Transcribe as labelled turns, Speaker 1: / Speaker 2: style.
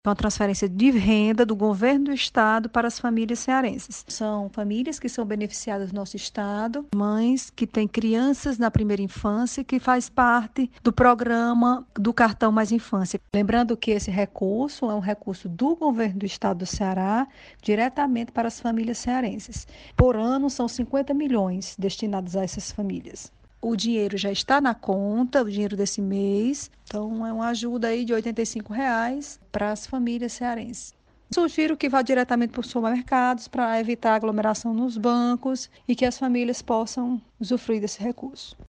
Speaker 1: uma transferência de renda do governo do estado para as famílias cearenses. São famílias que são beneficiadas no nosso estado, mães que têm crianças na primeira infância, que faz parte do programa do Cartão Mais Infância. Lembrando que esse recurso é um recurso do governo do estado do Ceará, diretamente para as famílias cearenses. Por ano, são 50 milhões destinados a essas famílias. O dinheiro já está na conta, o dinheiro desse mês, então é uma ajuda aí de R$ 85 para as famílias cearenses. Sugiro que vá diretamente para os supermercados para evitar aglomeração nos bancos e que as famílias possam usufruir desse recurso.